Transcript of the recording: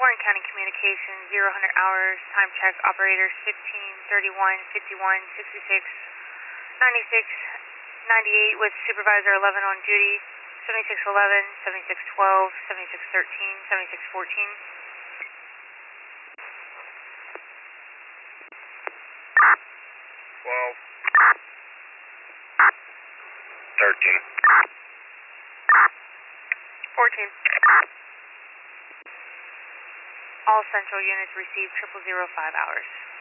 Warren County Communications, 0-100 hours, time check, operators 15, 31, 51, 66, 96, 98 with supervisor 11 on duty, 7611, 7612, 7613, 7614. 12, 13, 14. All central units received 0005 hours.